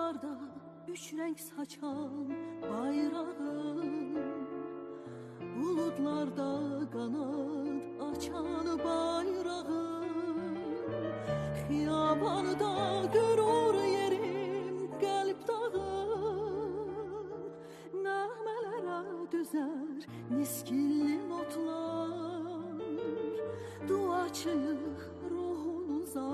Semalarda üç renk saçan bayrağım, bulutlarda kanat açan bayrağım, xiyabanda görür yerim qəlb dağım, nəğmələrə düzər niskilli notlar, duaçıyıq ruhunuza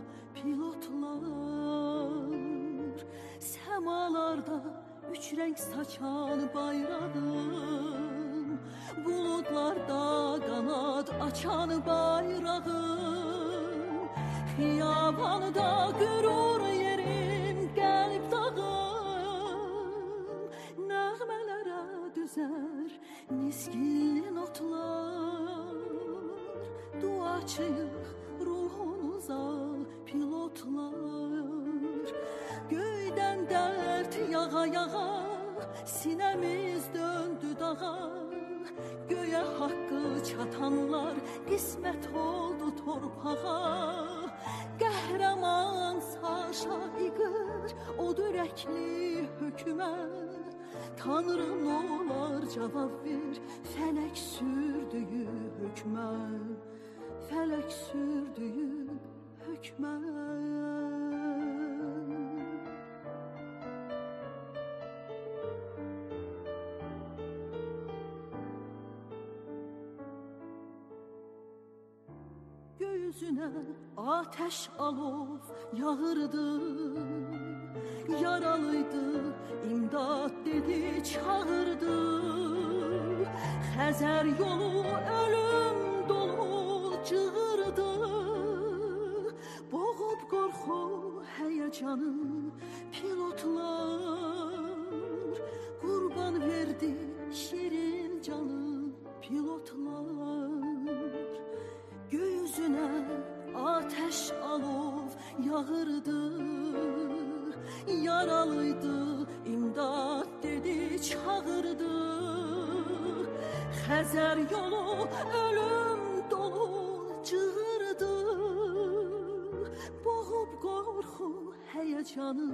pilotlar. Semalarda üç renk saçan bayrağım, bulutlarda kanat açan bayrağım, xiyabanda görür yerim qəlb dağım, nəğmələrə düzər nizgili notlar, duaçıyıq ruhunuza pilotlar. Göydən dərd yağa yağa, sinəmiz döndü dağa, göyə haqqı çatanlar qismət oldu torpağa. Qəhrəman Saşa İqır, o dürəkli hökumət, Tanrım olar cavab ver, fələk sürdüyü hökmə, fələk sürdüyü hökmə. Göğüzünə ateş alov yağırdı, yaralıydı, imdad dedi, çağırdı. Xəzər yolu ölüm dolu cığırdı, boğub qorxu həyəcanı pilotlar, qurban verdi şirin canı pilotlar. Göğüzünə ateş alov yağırdı, yaralıydı, imdad dedi, çağırdı. Xəzər yolu ölüm dolu cığırdı, boğub qorxu həyəcanı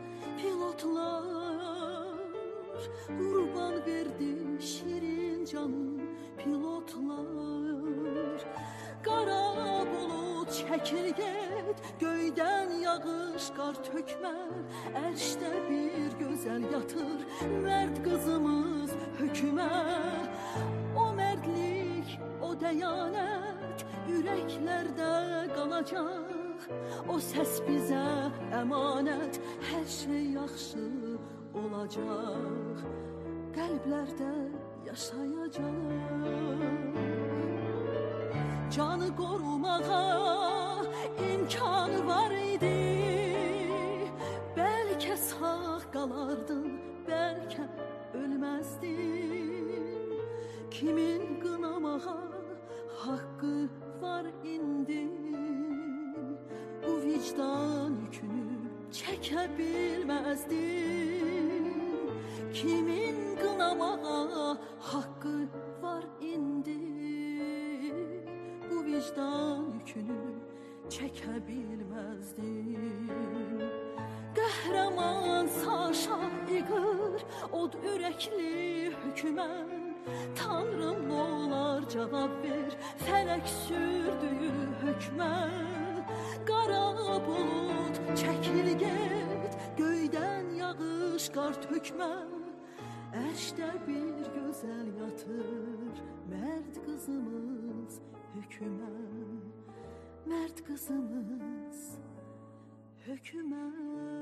pilotlar, qurban verdi şirin canı pilotlar. Qara bulut çəkil get, göydən yağış qar tökmə, ərşdə bir gözəl yatır mərd qızımız hökümə. O mərdlik, o dəyanət ürəklərdə qalacaq, o səs bizə əmanət, hər şey yaxşı olacaq, qəlblərdə yaşayacaq. Canı qorumağa imkanı var idi, bəlkə sağ qalardın, bəlkə ölməzdin. Kimin qınamağa haqqı var indi, bu vicdan yükünü çəkə bilməzdin. Kimin qınamağa haqqı var indi, bu vicdan yükünü çəkə bilməzdin. Qəhrəman Saşa İqır, od ürəkli hökümən, Tanrım olar cavab ver, fələk sürdüyü hökmə. Qara bulut çəkil get, göydən yağış qar tökmə, ərşdə bir gözəl yatır mərd qızımız hökümə, mərd qızımız hökümə.